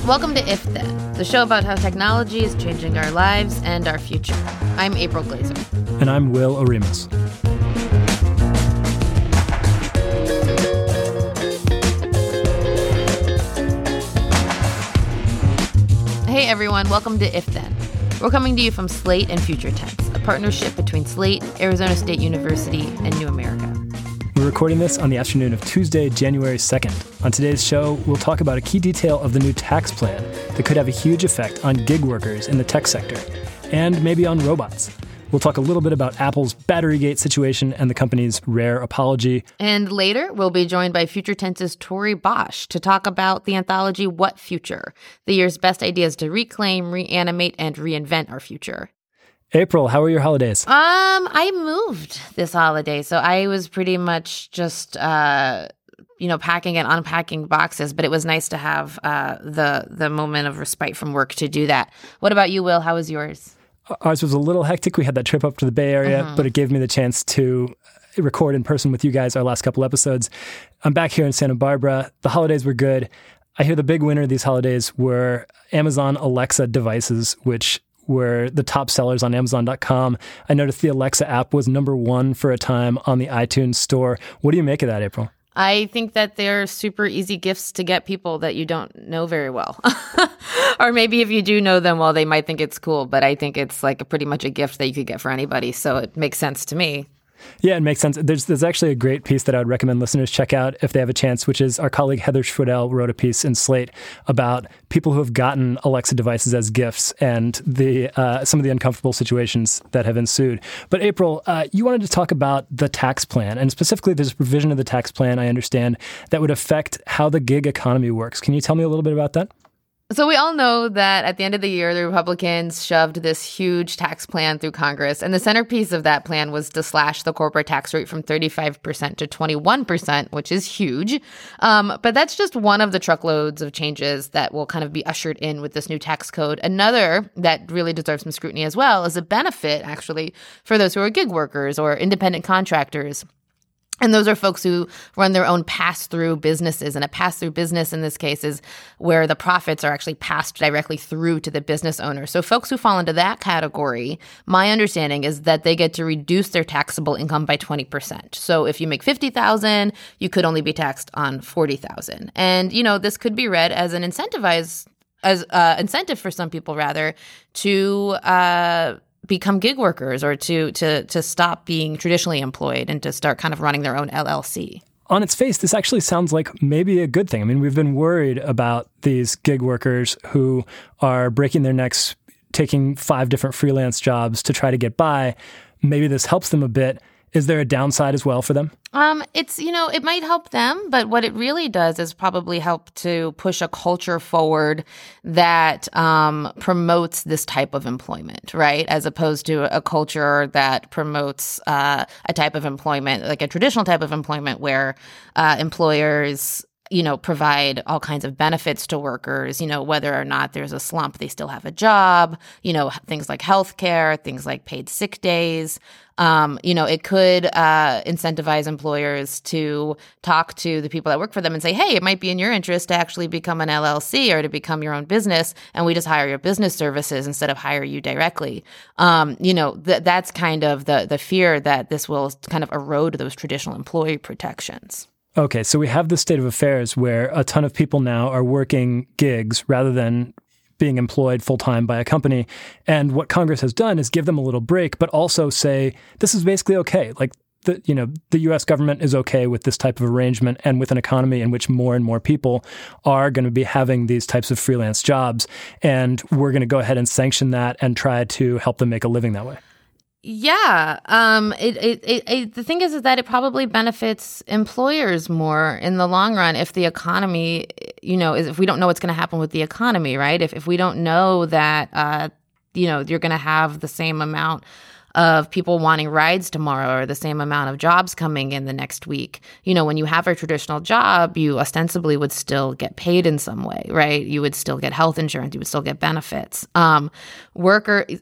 Welcome to If Then, the show about how technology is changing our lives and our future. I'm April Glazer. And I'm Will Oremus. Hey everyone, welcome to If Then. We're coming to you from Slate and Future Tense, a partnership between Slate, Arizona State University, and New America. We're recording this on the afternoon of Tuesday, January 2nd. On today's show, we'll talk about a key detail of the new tax plan that could have a huge effect on gig workers in the tech sector, and maybe on robots. We'll talk a little bit about Apple's Batterygate situation and the company's rare apology. And later, we'll be joined by Future Tense's Tori Bosch to talk about the anthology What Future? The year's best ideas to reclaim, reanimate, and reinvent our future. April, how were your holidays? I moved this holiday, so I was pretty much just, packing and unpacking boxes, but it was nice to have the moment of respite from work to do that. What about you, Will? How was yours? Ours was a little hectic. We had that trip up to the Bay Area, but it gave me the chance to record in person with you guys our last couple episodes. I'm back here in Santa Barbara. The holidays were good. I hear the big winner these holidays were Amazon Alexa devices, which were the top sellers on Amazon.com. I noticed the Alexa app was number one for a time on the iTunes store. What do you make of that, April? I think that they're super easy gifts to get people that you don't know very well. Or maybe if you do know them well, they might think it's cool. But I think it's like pretty much a gift that you could get for anybody. So it makes sense to me. Yeah, it makes sense. There's actually a great piece that I would recommend listeners check out if they have a chance, which is our colleague Heather Schwedel wrote a piece in Slate about people who have gotten Alexa devices as gifts and the some of the uncomfortable situations that have ensued. But April, you wanted to talk about the tax plan, and specifically there's a provision of the tax plan, I understand, that would affect how the gig economy works. Can you tell me a little bit about that? So we all know that at the end of the year, the Republicans shoved this huge tax plan through Congress. And the centerpiece of that plan was to slash the corporate tax rate from 35% to 21%, which is huge. But that's just one of the truckloads of changes that will kind of be ushered in with this new tax code. Another that really deserves some scrutiny as well is a benefit, actually, for those who are gig workers or independent contractors. And those are folks who run their own pass-through businesses. And a pass-through business in this case is where the profits are actually passed directly through to the business owner. So folks who fall into that category, my understanding is that they get to reduce their taxable income by 20%. So if you make $50,000, you could only be taxed on $40,000. And, this could be read as an incentive for some people, rather, to become gig workers or to stop being traditionally employed and to start kind of running their own LLC. On its face, this actually sounds like maybe a good thing. I mean, we've been worried about these gig workers who are breaking their necks, taking 5 different freelance jobs to try to get by. Maybe this helps them a bit. Is there a downside as well for them? It might help them, but what it really does is probably help to push a culture forward that promotes this type of employment, right? As opposed to a culture that promotes a type of employment, like a traditional type of employment where employers provide all kinds of benefits to workers, whether or not there's a slump, they still have a job, things like healthcare, things like paid sick days. It could incentivize employers to talk to the people that work for them and say, hey, it might be in your interest to actually become an LLC or to become your own business, and we just hire your business services instead of hire you directly. That's kind of the fear that this will kind of erode those traditional employee protections. Okay, so we have this state of affairs where a ton of people now are working gigs rather than being employed full-time by a company. And what Congress has done is give them a little break, but also say, this is basically okay. Like, the U.S. government is okay with this type of arrangement and with an economy in which more and more people are going to be having these types of freelance jobs. And we're going to go ahead and sanction that and try to help them make a living that way. Yeah. The thing is that it probably benefits employers more in the long run if the economy, if we don't know what's going to happen with the economy, right? If we don't know that, you're going to have the same amount of people wanting rides tomorrow or the same amount of jobs coming in the next week. When you have a traditional job, you ostensibly would still get paid in some way, right? You would still get health insurance. You would still get benefits. Workers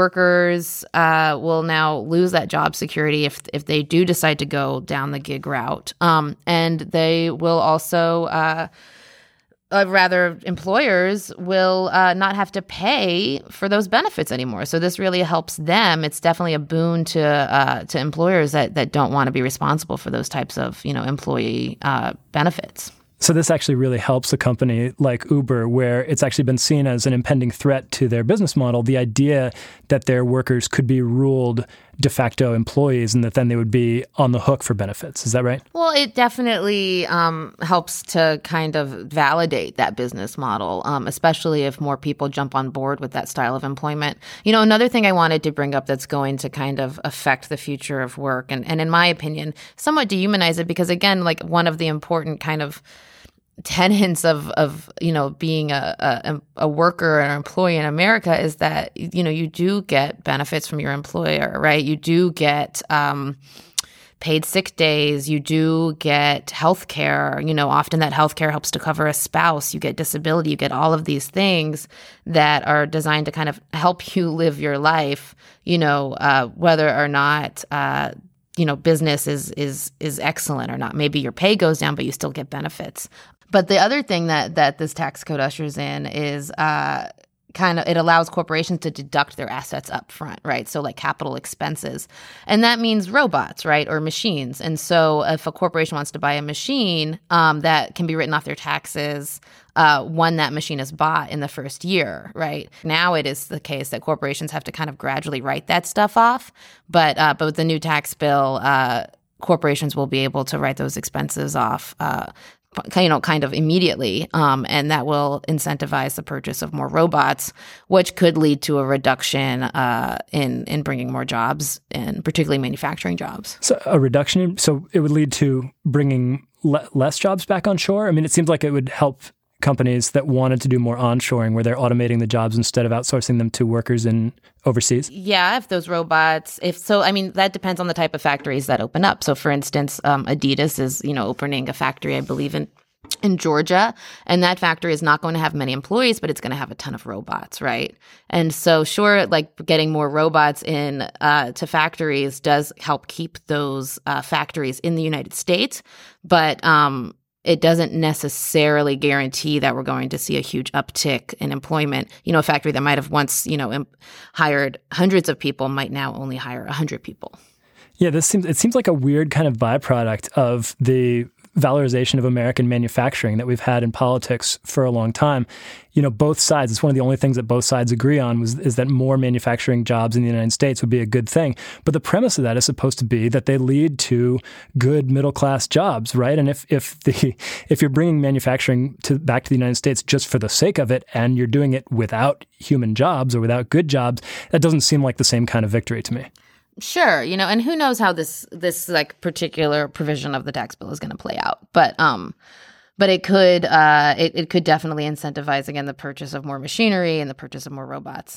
will now lose that job security if they do decide to go down the gig route. And they will also rather employers will not have to pay for those benefits anymore. So this really helps them. It's definitely a boon to employers that don't want to be responsible for those types of, employee benefits. So this actually really helps a company like Uber, where it's actually been seen as an impending threat to their business model, the idea that their workers could be ruled de facto employees and that then they would be on the hook for benefits. Is that right? Well, it definitely helps to kind of validate that business model, especially if more people jump on board with that style of employment. Another thing I wanted to bring up that's going to kind of affect the future of work and in my opinion, somewhat dehumanize it, because again, like one of the important kind of tenets of being a worker or an employee in America is that you do get benefits from your employer, right? You do get paid sick days, you do get health care. Often that health care helps to cover a spouse, you get disability, you get all of these things that are designed to kind of help you live your life, whether or not business is excellent or not. Maybe your pay goes down, but you still get benefits. But the other thing that this tax code ushers in is it allows corporations to deduct their assets up front, right? So like capital expenses. And that means robots, right, or machines. And so if a corporation wants to buy a machine that can be written off their taxes when that machine is bought in the first year, right? Now it is the case that corporations have to kind of gradually write that stuff off. But with the new tax bill, corporations will be able to write those expenses off kind of immediately, and that will incentivize the purchase of more robots, which could lead to a reduction in bringing more jobs, and particularly manufacturing jobs. So a reduction, so it would lead to bringing less jobs back on shore? I mean, it seems like it would help companies that wanted to do more onshoring, where they're automating the jobs instead of outsourcing them to workers in overseas? Yeah, if those robots, that depends on the type of factories that open up. So for instance, Adidas is, opening a factory, I believe, in Georgia, and that factory is not going to have many employees, but it's going to have a ton of robots, right? And so sure, like getting more robots in to factories does help keep those factories in the United States, but it doesn't necessarily guarantee that we're going to see a huge uptick in employment. A factory that might have once, hired hundreds of people might now only hire 100 people. Yeah, it seems like a weird kind of byproduct of the valorization of American manufacturing that we've had in politics for a long time. Both sides, it's one of the only things that both sides agree on is that more manufacturing jobs in the United States would be a good thing. But the premise of that is supposed to be that they lead to good middle-class jobs, right? And if you're bringing manufacturing back to the United States just for the sake of it, and you're doing it without human jobs or without good jobs, that doesn't seem like the same kind of victory to me. Sure, and who knows how this like particular provision of the tax bill is going to play out, but it could it could definitely incentivize again the purchase of more machinery and the purchase of more robots.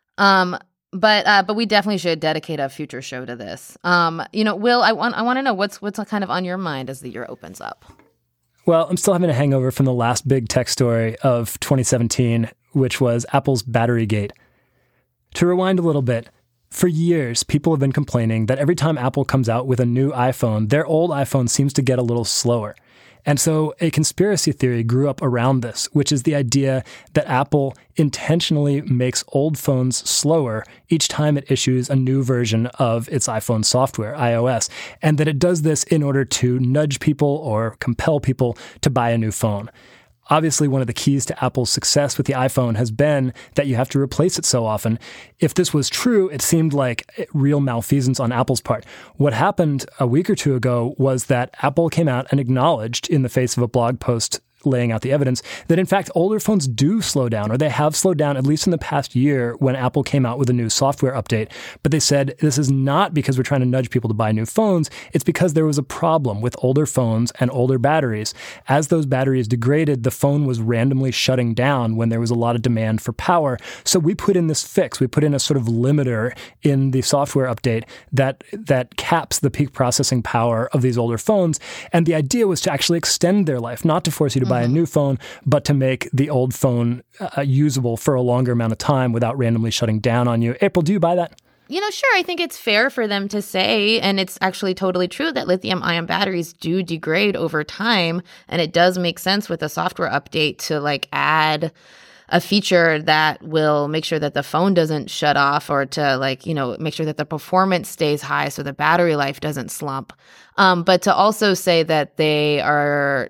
But we definitely should dedicate a future show to this. Will, I want to know what's kind of on your mind as the year opens up. Well, I'm still having a hangover from the last big tech story of 2017, which was Apple's Battery Gate. To rewind a little bit. For years, people have been complaining that every time Apple comes out with a new iPhone, their old iPhone seems to get a little slower. And so a conspiracy theory grew up around this, which is the idea that Apple intentionally makes old phones slower each time it issues a new version of its iPhone software, iOS, and that it does this in order to nudge people or compel people to buy a new phone. Obviously, one of the keys to Apple's success with the iPhone has been that you have to replace it so often. If this was true, it seemed like real malfeasance on Apple's part. What happened a week or two ago was that Apple came out and acknowledged in the face of a blog post laying out the evidence that, in fact, older phones do slow down, or they have slowed down, at least in the past year when Apple came out with a new software update. But they said this is not because we're trying to nudge people to buy new phones. It's because there was a problem with older phones and older batteries. As those batteries degraded, the phone was randomly shutting down when there was a lot of demand for power. So we put in this fix. We put in a sort of limiter in the software update that caps the peak processing power of these older phones. And the idea was to actually extend their life, not to force you to buy a new phone, but to make the old phone usable for a longer amount of time without randomly shutting down on you. April, do you buy that? Sure, I think it's fair for them to say, and it's actually totally true, that lithium-ion batteries do degrade over time, and it does make sense with a software update to add a feature that will make sure that the phone doesn't shut off, or to make sure that the performance stays high so the battery life doesn't slump. But to also say that they are,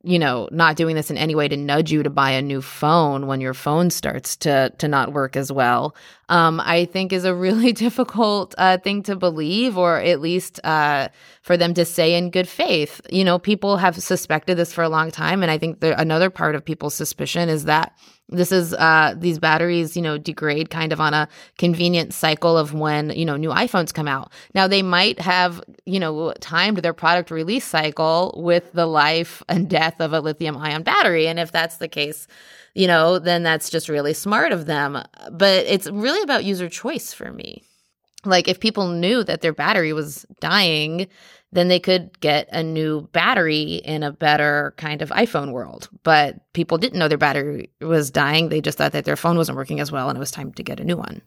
not doing this in any way to nudge you to buy a new phone when your phone starts to not work as well, I think is a really difficult thing to believe, or at least for them to say in good faith. People have suspected this for a long time, and I think another part of people's suspicion is that this is these batteries, degrade kind of on a convenient cycle of when, new iPhones come out. Now, they might have, timed their product release cycle with the life and death of a lithium-ion battery. And if that's the case, then that's just really smart of them. But it's really about user choice for me. If people knew that their battery was dying, then they could get a new battery in a better kind of iPhone world. But people didn't know their battery was dying. They just thought that their phone wasn't working as well, and it was time to get a new one.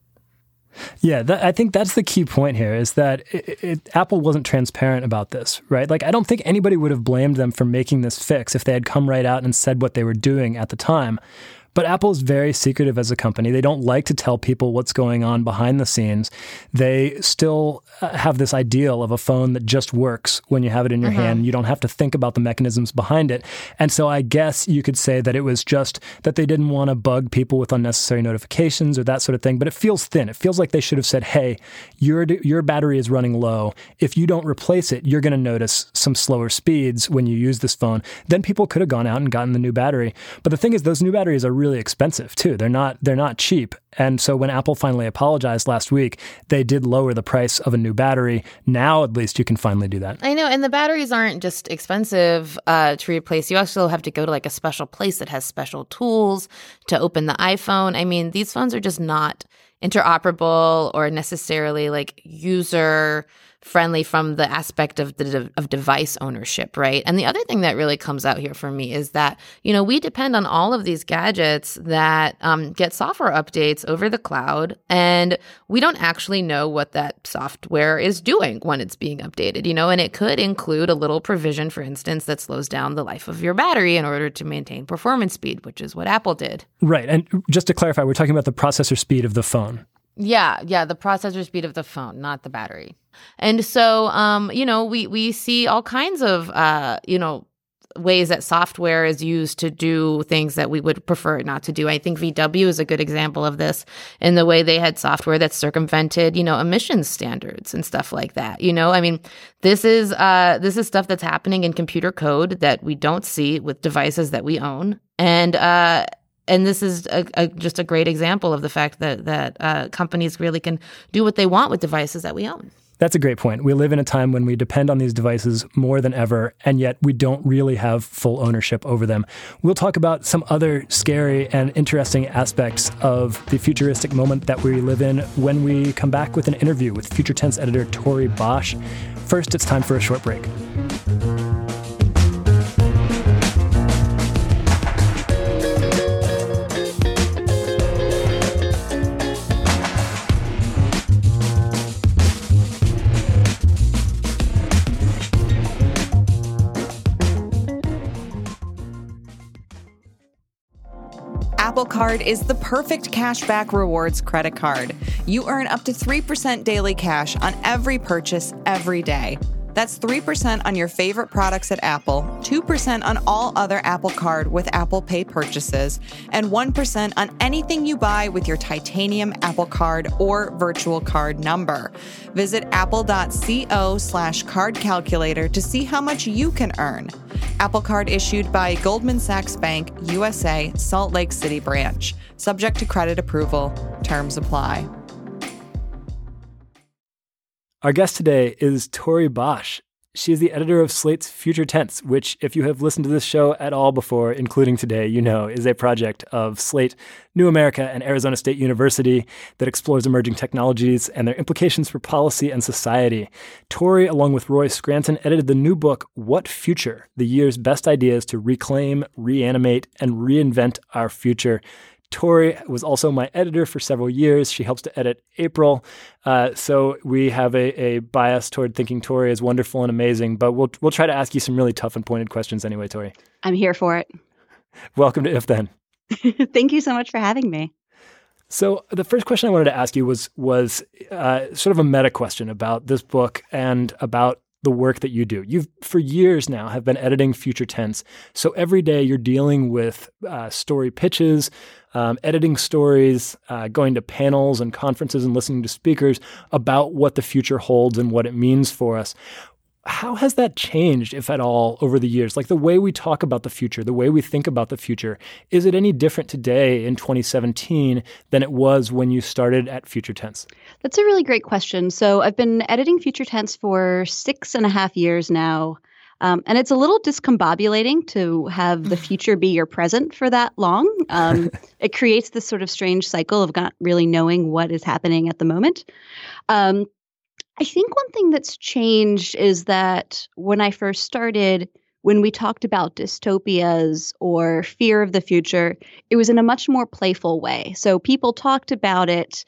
Yeah, I think that's the key point here, is that Apple wasn't transparent about this, right? I don't think anybody would have blamed them for making this fix if they had come right out and said what they were doing at the time. But Apple is very secretive as a company. They don't like to tell people what's going on behind the scenes. They still have this ideal of a phone that just works when you have it in your hand. You don't have to think about the mechanisms behind it. And so I guess you could say that it was just that they didn't want to bug people with unnecessary notifications or that sort of thing. But it feels thin. It feels like they should have said, hey, your battery is running low. If you don't replace it, you're going to notice some slower speeds when you use this phone. Then people could have gone out and gotten the new battery. But the thing is, those new batteries are really expensive too. They're not cheap. And so when Apple finally apologized last week, they did lower the price of a new battery. Now, at least, you can finally do that. I know. And the batteries aren't just expensive to replace. You also have to go to a special place that has special tools to open the iPhone. I mean, these phones are just not interoperable or necessarily user friendly from the aspect of of device ownership, right? And the other thing that really comes out here for me is that, we depend on all of these gadgets that get software updates over the cloud, and we don't actually know what that software is doing when it's being updated, and it could include a little provision, for instance, that slows down the life of your battery in order to maintain performance speed, which is what Apple did. Right. And just to clarify, we're talking about the processor speed of the phone. Yeah, the processor speed of the phone, not the battery. And so, we see all kinds of, ways that software is used to do things that we would prefer it not to do. I think VW is a good example of this in the way they had software that circumvented, emissions standards and stuff like that. I mean, this is stuff that's happening in computer code that we don't see with devices that we own. And this is just a great example of the fact that companies really can do what they want with devices that we own. That's a great point. We live in a time when we depend on these devices more than ever, and yet we don't really have full ownership over them. We'll talk about some other scary and interesting aspects of the futuristic moment that we live in when we come back with an interview with Future Tense editor Tori Bosch. First, it's time for a short break. Apple Card is the perfect cashback rewards credit card. You earn up to 3% daily cash on every purchase every day. That's 3% on your favorite products at Apple, 2% on all other Apple Card with Apple Pay purchases, and 1% on anything you buy with your titanium Apple Card or virtual card number. Visit apple.co/card calculator to see how much you can earn. Apple Card issued by Goldman Sachs Bank, USA, Salt Lake City branch. Subject to credit approval. Terms apply. Our guest today is Tori Bosch. She is the editor of Slate's Future Tense, which, if you have listened to this show at all before, including today, you know is a project of Slate, New America, and Arizona State University that explores emerging technologies and their implications for policy and society. Tori, along with Roy Scranton, edited the new book, What Future? The Year's Best Ideas to Reclaim, Reanimate, and Reinvent Our Future. Tori was also my editor for several years. She helps to edit April. So we have a bias toward thinking Tori is wonderful and amazing, but we'll try to ask you some really tough and pointed questions anyway, Tori. I'm here for it. Welcome to If Then. Thank you so much for having me. So the first question I wanted to ask you was sort of a meta question about this book and about the work that you do. You've, for years now, have been editing Future Tense. So every day you're dealing with story pitches, editing stories, going to panels and conferences and listening to speakers about what the future holds and what it means for us. How has that changed, if at all, over the years? Like the way we talk about the future, the way we think about the future, is it any different today in 2017 than it was when you started at Future Tense? That's a really great question. So I've been editing Future Tense for 6.5 years now. And it's a little discombobulating to have the future be your present for that long. It creates this sort of strange cycle of not really knowing what is happening at the moment. I think one thing that's changed is that when I first started, when we talked about dystopias or fear of the future, it was in a much more playful way. So people talked about it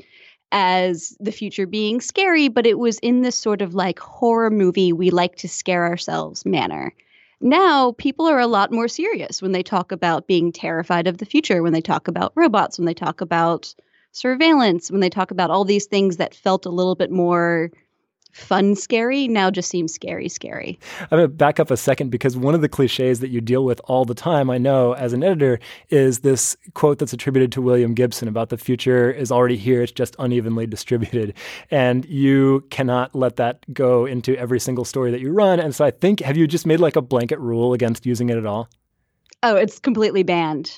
as the future being scary, but it was in this sort of like horror movie, we like to scare ourselves manner. Now, people are a lot more serious when they talk about being terrified of the future, when they talk about robots, when they talk about surveillance, when they talk about all these things that felt a little bit more fun scary now just seems scary. I'm going to back up a second because one of the cliches that you deal with all the time, I know, as an editor, is this quote that's attributed to William Gibson about the future is already here, it's just unevenly distributed. And you cannot let that go into every single story that you run. And so I think, have you just made like a blanket rule against using it at all? Oh, it's completely banned.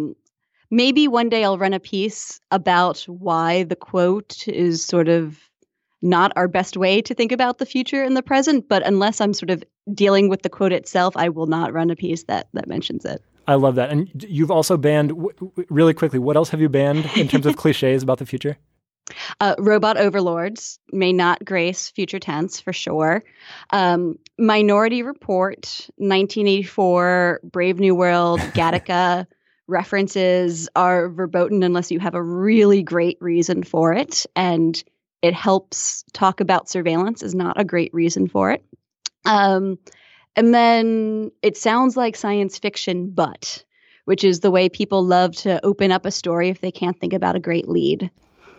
Maybe one day I'll run a piece about why the quote is sort of not our best way to think about the future and the present, but unless I'm sort of dealing with the quote itself, I will not run a piece that mentions it. I love that. And you've also banned, really quickly, what else have you banned in terms of cliches about the future? Robot overlords may not grace Future Tense for sure. Minority Report, 1984, Brave New World, Gattaca references are verboten unless you have a really great reason for it. And it helps talk about surveillance is not a great reason for it. And then it sounds like science fiction, which is the way people love to open up a story if they can't think about a great lead.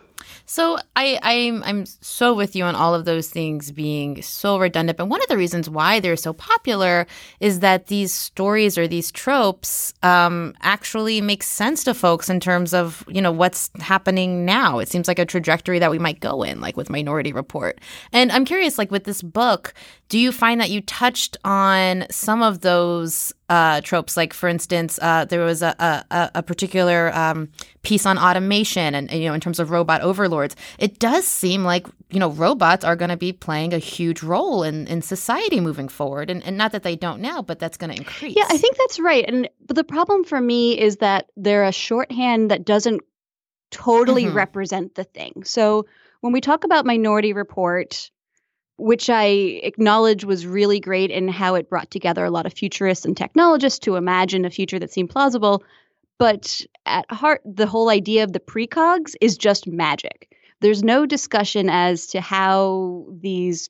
So I'm so with you on all of those things being so redundant. But one of the reasons why they're so popular is that these stories or these tropes actually make sense to folks in terms of, what's happening now. It seems like a trajectory that we might go in, like with Minority Report. And I'm curious, like with this book, do you find that you touched on some of those tropes? Like, for instance, there was a particular piece on automation and, in terms of robot overlords. It does seem like, robots are going to be playing a huge role in society moving forward. And not that they don't now, but that's going to increase. Yeah, I think that's right. But the problem for me is that they're a shorthand that doesn't totally represent the thing. So when we talk about Minority Report, which I acknowledge was really great in how it brought together a lot of futurists and technologists to imagine a future that seemed plausible. But at heart, the whole idea of the precogs is just magic. There's no discussion as to how these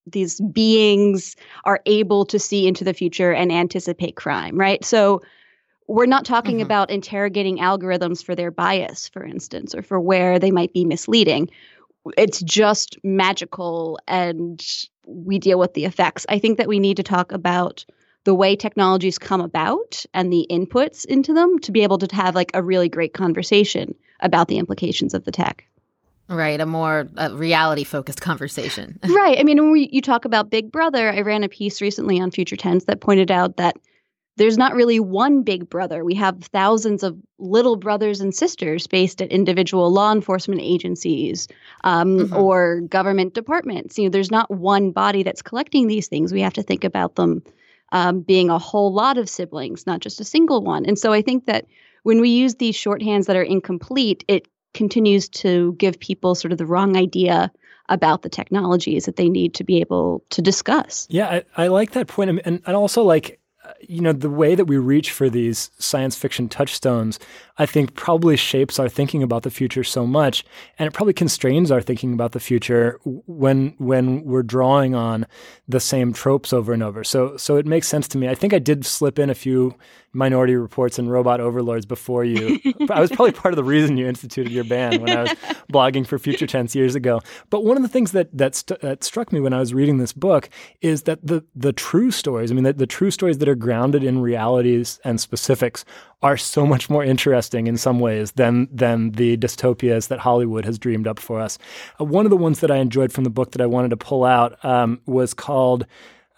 beings are able to see into the future and anticipate crime, right? So we're not talking about interrogating algorithms for their bias, for instance, or for where they might be misleading. It's just magical, and we deal with the effects. I think that we need to talk about the way technologies come about and the inputs into them to be able to have like a really great conversation about the implications of the tech. Right, a more reality-focused conversation. Right. I mean, when you talk about Big Brother, I ran a piece recently on Future Tense that pointed out that there's not really one big brother. We have thousands of little brothers and sisters based at individual law enforcement agencies or government departments. There's not one body that's collecting these things. We have to think about them being a whole lot of siblings, not just a single one. And so I think that when we use these shorthands that are incomplete, it continues to give people sort of the wrong idea about the technologies that they need to be able to discuss. Yeah, I like that point. And also like, the way that we reach for these science fiction touchstones, I think probably shapes our thinking about the future so much, and it probably constrains our thinking about the future when we're drawing on the same tropes over and over. So it makes sense to me. I think I did slip in a few Minority Reports and Robot Overlords before you. I was probably part of the reason you instituted your ban when I was blogging for Future Tense years ago. But one of the things that struck me when I was reading this book is that the true stories, the true stories that are grounded in realities and specifics are so much more interesting in some ways than the dystopias that Hollywood has dreamed up for us. One of the ones that I enjoyed from the book that I wanted to pull out was called,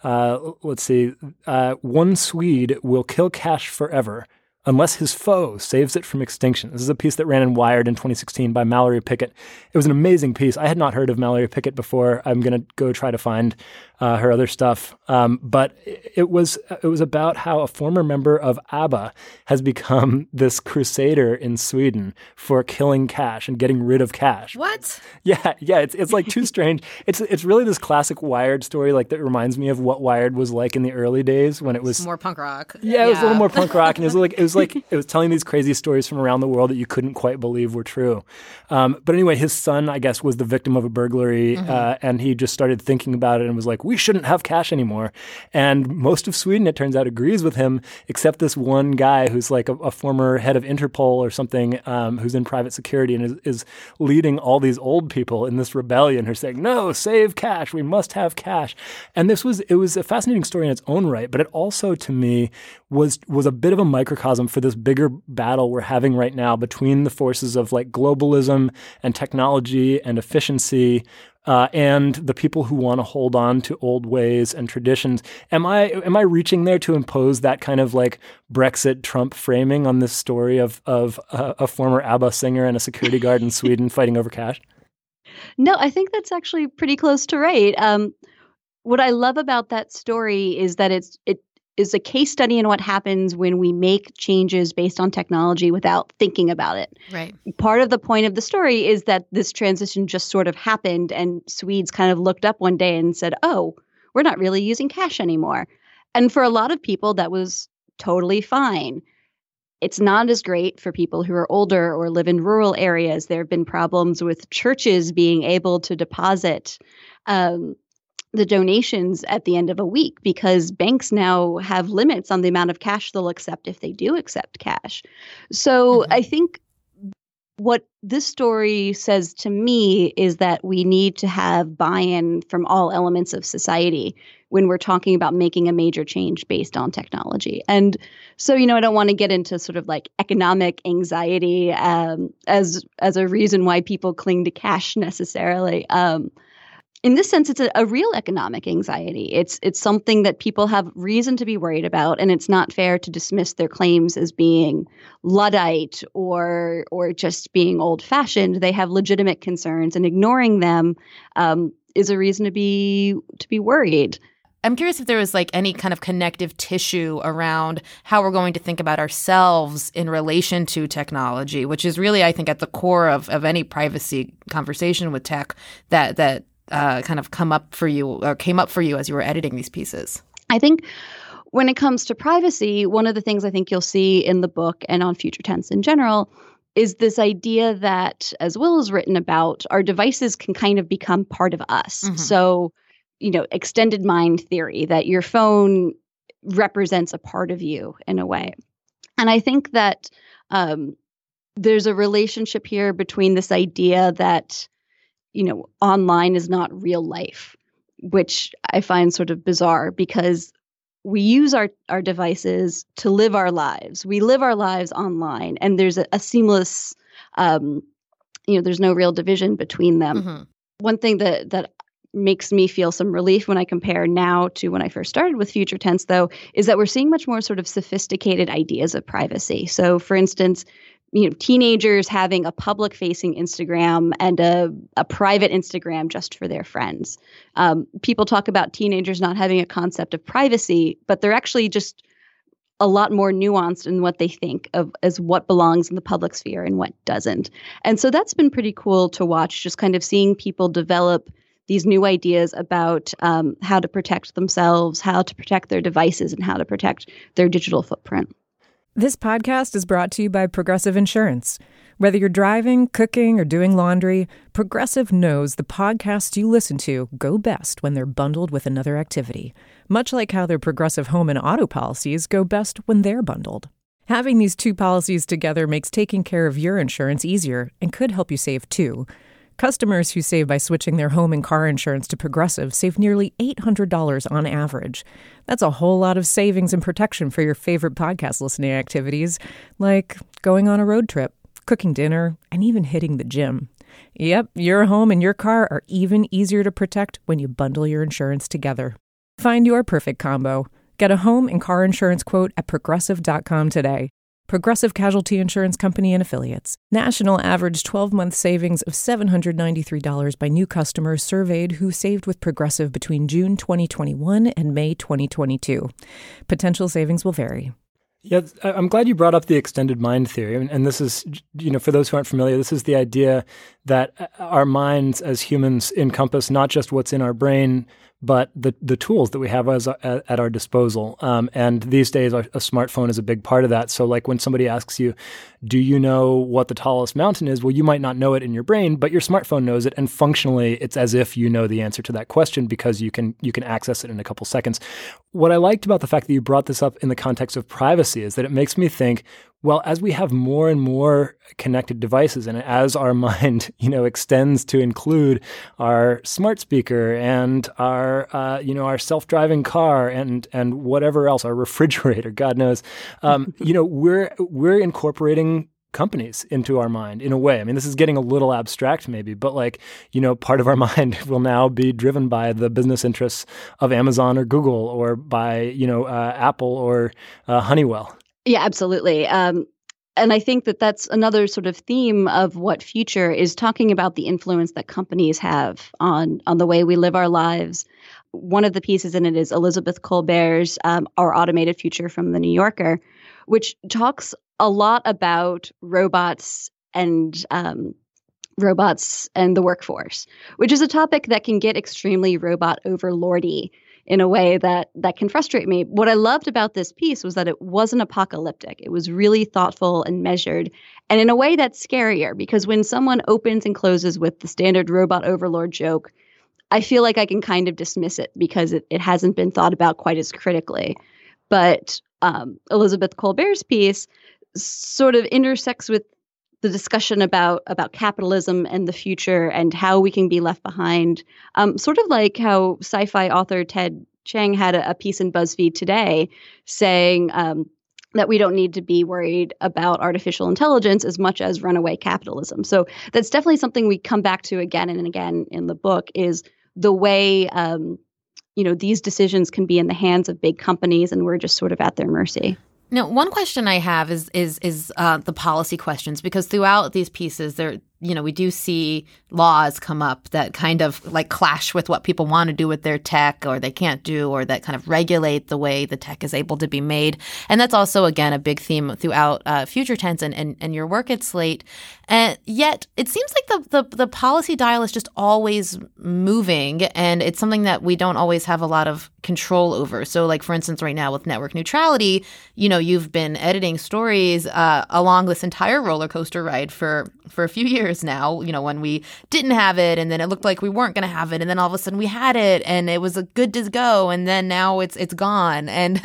One Swede Will Kill Cash Forever Unless His Foe Saves It from Extinction. This is a piece that ran in Wired in 2016 by Mallory Pickett. It was an amazing piece. I had not heard of Mallory Pickett before. I'm going to go try to find her other stuff. But it was about how a former member of ABBA has become this crusader in Sweden for killing cash and getting rid of cash. What? Yeah. It's like too strange. It's really this classic Wired story, like that reminds me of what Wired was like in the early days when it was more punk rock. Yeah, it was a little more punk rock, and it was telling these crazy stories from around the world that you couldn't quite believe were true. But anyway, his son, I guess, was the victim of a burglary, and he just started thinking about it and was like, we shouldn't have cash anymore. And most of Sweden, it turns out, agrees with him, except this one guy who's like a former head of Interpol or something, who's in private security and is leading all these old people in this rebellion who are saying, no, save cash, we must have cash. And it was a fascinating story in its own right, but it also, to me, was a bit of a microcosm for this bigger battle we're having right now between the forces of like globalism and technology and efficiency, and the people who want to hold on to old ways and traditions. Am I reaching there to impose that kind of like Brexit Trump framing on this story of a former ABBA singer and a security guard in Sweden fighting over cash? No, I think that's actually pretty close to right. What I love about that story is that it is a case study in what happens when we make changes based on technology without thinking about it. Right. Part of the point of the story is that this transition just sort of happened, and Swedes kind of looked up one day and said, oh, we're not really using cash anymore. And for a lot of people, that was totally fine. It's not as great for people who are older or live in rural areas. There have been problems with churches being able to deposit the donations at the end of a week because banks now have limits on the amount of cash they'll accept if they do accept cash. So I think what this story says to me is that we need to have buy-in from all elements of society when we're talking about making a major change based on technology. And so, I don't want to get into sort of like economic anxiety as a reason why people cling to cash necessarily. In this sense, it's a real economic anxiety. It's something that people have reason to be worried about, and it's not fair to dismiss their claims as being Luddite or just being old-fashioned. They have legitimate concerns, and ignoring them is a reason to be worried. I'm curious if there was like any kind of connective tissue around how we're going to think about ourselves in relation to technology, which is really, I think, at the core of any privacy conversation with tech that kind of came up for you as you were editing these pieces? I think when it comes to privacy, one of the things I think you'll see in the book and on Future Tense in general is this idea that, as Will has written about, our devices can kind of become part of us. Mm-hmm. So, extended mind theory, that your phone represents a part of you in a way. And I think that there's a relationship here between this idea that online is not real life, which I find sort of bizarre because we use our devices to live our lives. We live our lives online, and there's a seamless, there's no real division between them. Mm-hmm. One thing that makes me feel some relief when I compare now to when I first started with Future Tense, though, is that we're seeing much more sort of sophisticated ideas of privacy. So, for instance, teenagers having a public-facing Instagram and a private Instagram just for their friends. People talk about teenagers not having a concept of privacy, but they're actually just a lot more nuanced in what they think of as what belongs in the public sphere and what doesn't. And so that's been pretty cool to watch, just kind of seeing people develop these new ideas about how to protect themselves, how to protect their devices, and how to protect their digital footprint. This podcast is brought to you by Progressive Insurance. Whether you're driving, cooking, or doing laundry, Progressive knows the podcasts you listen to go best when they're bundled with another activity, much like how their Progressive home and auto policies go best when they're bundled. Having these two policies together makes taking care of your insurance easier and could help you save too. Customers who save by switching their home and car insurance to Progressive save nearly $800 on average. That's a whole lot of savings and protection for your favorite podcast listening activities, like going on a road trip, cooking dinner, and even hitting the gym. Yep, your home and your car are even easier to protect when you bundle your insurance together. Find your perfect combo. Get a home and car insurance quote at Progressive.com today. Progressive Casualty Insurance Company and Affiliates. National average 12-month savings of $793 by new customers surveyed who saved with Progressive between June 2021 and May 2022. Potential savings will vary. Yeah, I'm glad you brought up the extended mind theory. And this is, for those who aren't familiar, this is the idea that our minds as humans encompass not just what's in our brain, but the tools that we have at our disposal. And these days, a smartphone is a big part of that. So like when somebody asks you, do you know what the tallest mountain is? Well, you might not know it in your brain, but your smartphone knows it. And functionally, it's as if you know the answer to that question because you can access it in a couple seconds. What I liked about the fact that you brought this up in the context of privacy is that it makes me think, well, as we have more and more connected devices and as our mind, extends to include our smart speaker and our self-driving car and whatever else, our refrigerator, God knows, we're incorporating companies into our mind in a way. I mean, this is getting a little abstract maybe, but part of our mind will now be driven by the business interests of Amazon or Google or by, Apple or Honeywell. Yeah, absolutely. And I think that that's another sort of theme of what Future is talking about, the influence that companies have on the way we live our lives. One of the pieces in it is Elizabeth Kolbert's Our Automated Future from The New Yorker, which talks a lot about robots and the workforce, which is a topic that can get extremely robot overlordy in a way that can frustrate me. What I loved about this piece was that it wasn't apocalyptic. It was really thoughtful and measured, and in a way that's scarier, because when someone opens and closes with the standard robot overlord joke, I feel like I can kind of dismiss it because it hasn't been thought about quite as critically. But Elizabeth Kolbert's piece sort of intersects with the discussion about capitalism and the future and how we can be left behind, sort of like how sci-fi author Ted Chiang had a piece in BuzzFeed today saying that we don't need to be worried about artificial intelligence as much as runaway capitalism. So that's definitely something we come back to again and again in the book, is the way these decisions can be in the hands of big companies and we're just sort of at their mercy. Now, one question I have is the policy questions, because throughout these pieces, we do see laws come up that kind of like clash with what people want to do with their tech, or they can't do, or that kind of regulate the way the tech is able to be made. And that's also, again, a big theme throughout Future Tense and your work at Slate. And yet it seems like the policy dial is just always moving, and it's something that we don't always have a lot of control over. So like, for instance, right now with network neutrality, you've been editing stories along this entire roller coaster ride for a few years now, when we didn't have it, and then it looked like we weren't going to have it, and then all of a sudden we had it, and it was good to go, and then now it's gone. And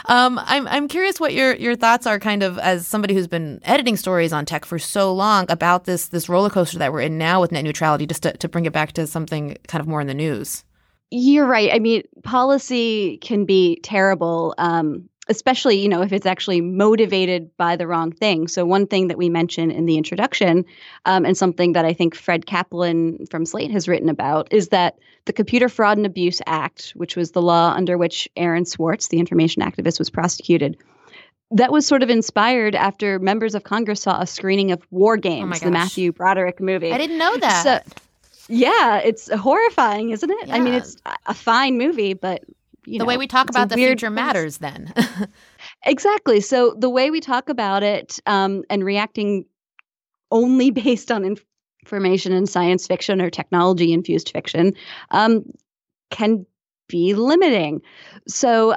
I'm curious what your thoughts are, kind of as somebody who's been editing stories on tech for so long, about this roller coaster that we're in now with net neutrality, just to bring it back to something kind of more in the news. You're right. I mean, policy can be terrible, especially, if it's actually motivated by the wrong thing. So one thing that we mentioned in the introduction, and something that I think Fred Kaplan from Slate has written about, is that the Computer Fraud and Abuse Act, which was the law under which Aaron Swartz, the information activist, was prosecuted, that was sort of inspired after members of Congress saw a screening of War Games, the Matthew Broderick movie. I didn't know that. Yeah, it's horrifying, isn't it? Yeah. I mean, it's a fine movie, but the way we talk about the future matters then. Exactly. So the way we talk about it and reacting only based on information in science fiction or technology-infused fiction can be limiting. So,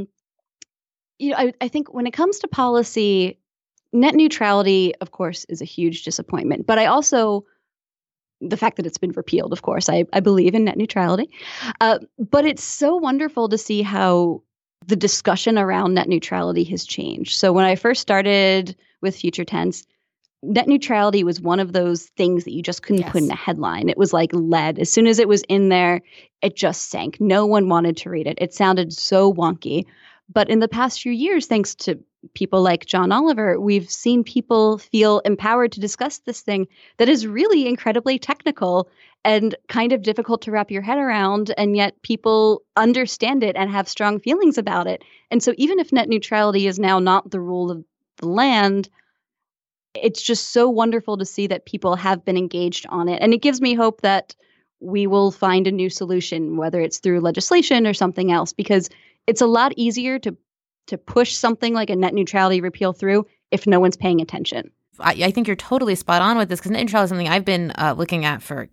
I think when it comes to policy, net neutrality, of course, is a huge disappointment. But I also, the fact that it's been repealed, of course, I believe in net neutrality. But it's so wonderful to see how the discussion around net neutrality has changed. So when I first started with Future Tense, net neutrality was one of those things that you just couldn't put in a headline. It was like lead. As soon as it was in there, it just sank. No one wanted to read it. It sounded so wonky. But in the past few years, thanks to people like John Oliver, we've seen people feel empowered to discuss this thing that is really incredibly technical and kind of difficult to wrap your head around. And yet people understand it and have strong feelings about it. And so even if net neutrality is now not the rule of the land, it's just so wonderful to see that people have been engaged on it. And it gives me hope that we will find a new solution, whether it's through legislation or something else, because it's a lot easier to push something like a net neutrality repeal through if no one's paying attention. I think you're totally spot on with this, because net neutrality is something I've been looking at for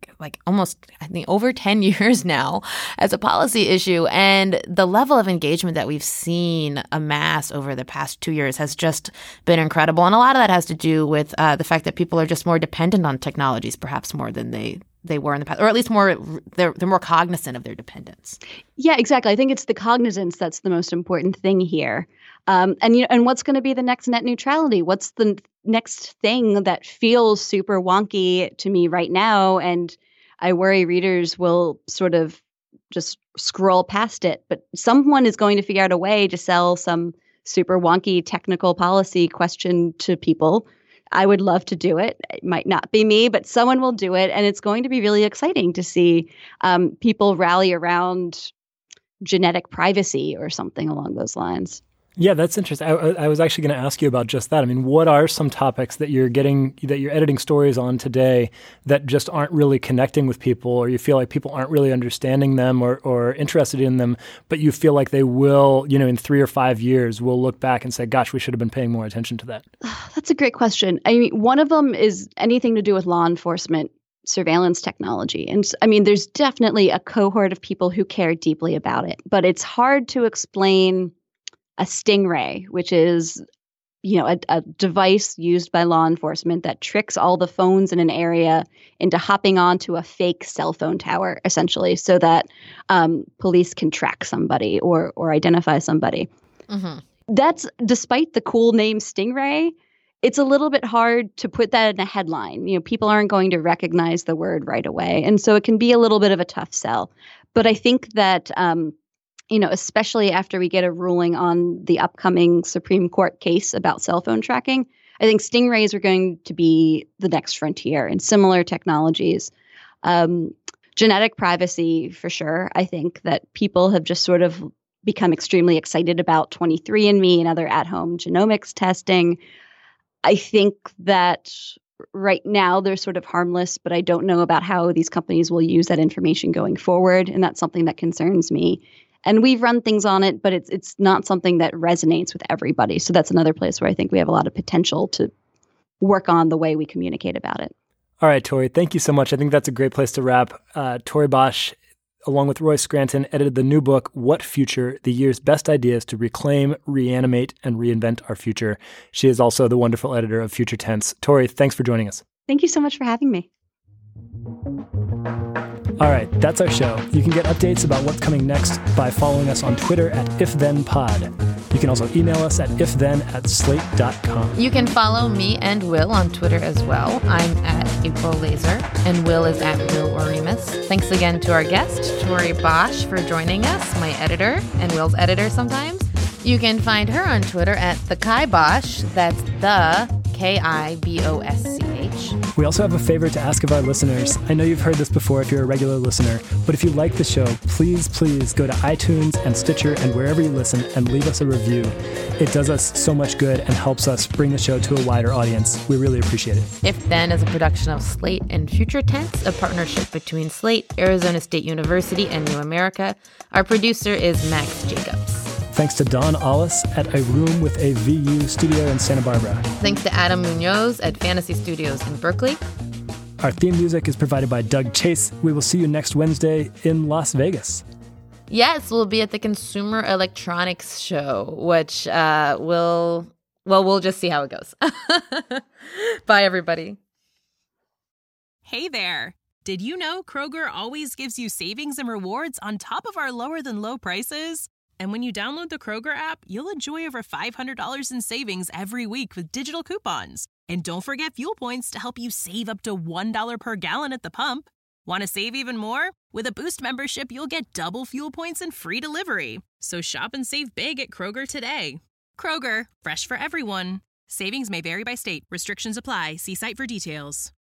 over 10 years now as a policy issue. And the level of engagement that we've seen amass over the past 2 years has just been incredible. And a lot of that has to do with the fact that people are just more dependent on technologies, perhaps more than they were in the past, or at least they're more cognizant of their dependence. Yeah, exactly. I think it's the cognizance that's the most important thing here. And what's going to be the next net neutrality? What's the next thing that feels super wonky to me right now? And I worry readers will sort of just scroll past it. But someone is going to figure out a way to sell some super wonky technical policy question to people. I would love to do it. It might not be me, but someone will do it. And it's going to be really exciting to see people rally around genetic privacy or something along those lines. Yeah, that's interesting. I was actually going to ask you about just that. I mean, what are some topics that you're editing stories on today that just aren't really connecting with people, or you feel like people aren't really understanding them or interested in them, but you feel like they will, in 3 or 5 years, will look back and say, gosh, we should have been paying more attention to that? That's a great question. I mean, one of them is anything to do with law enforcement surveillance technology. And I mean, there's definitely a cohort of people who care deeply about it, but it's hard to explain a stingray, which is, a device used by law enforcement that tricks all the phones in an area into hopping onto a fake cell phone tower, essentially, so that police can track somebody or identify somebody. Mm-hmm. That's, despite the cool name Stingray, it's a little bit hard to put that in a headline. People aren't going to recognize the word right away. And so it can be a little bit of a tough sell. But I think that especially after we get a ruling on the upcoming Supreme Court case about cell phone tracking, I think stingrays are going to be the next frontier in similar technologies. Genetic privacy, for sure. I think that people have just sort of become extremely excited about 23andMe and other at-home genomics testing. I think that right now they're sort of harmless, but I don't know about how these companies will use that information going forward, and that's something that concerns me. And we've run things on it, but it's not something that resonates with everybody. So that's another place where I think we have a lot of potential to work on the way we communicate about it. All right, Tori, thank you so much. I think that's a great place to wrap. Tori Bosch, along with Roy Scranton, edited the new book, What Future? The Year's Best Ideas to Reclaim, Reanimate, and Reinvent Our Future. She is also the wonderful editor of Future Tense. Tori, thanks for joining us. Thank you so much for having me. All right, that's our show. You can get updates about what's coming next by following us on Twitter at IfThenPod. You can also email us at ifthen@slate.com. You can follow me and Will on Twitter as well. I'm at April Laser, and Will is at Will Oremus. Thanks again to our guest, Tori Bosch, for joining us, my editor, and Will's editor sometimes. You can find her on Twitter at the Kai Bosch. That's the Kibosch. We also have a favor to ask of our listeners. I know you've heard this before if you're a regular listener, but if you like the show, please go to iTunes and Stitcher and wherever you listen and leave us a review. It does us so much good and helps us bring the show to a wider audience. We really appreciate it. If Then is a production of Slate and Future Tense, a partnership between Slate, Arizona State University, and New America. Our producer is Max Jacobs. Thanks to Don Allis at A Room with a VU studio in Santa Barbara. Thanks to Adam Munoz at Fantasy Studios in Berkeley. Our theme music is provided by Doug Chase. We will see you next Wednesday in Las Vegas. Yes, we'll be at the Consumer Electronics Show, which we'll just see how it goes. Bye, everybody. Hey there. Did you know Kroger always gives you savings and rewards on top of our lower than low prices? And when you download the Kroger app, you'll enjoy over $500 in savings every week with digital coupons. And don't forget fuel points to help you save up to $1 per gallon at the pump. Want to save even more? With a Boost membership, you'll get double fuel points and free delivery. So shop and save big at Kroger today. Kroger, fresh for everyone. Savings may vary by state. Restrictions apply. See site for details.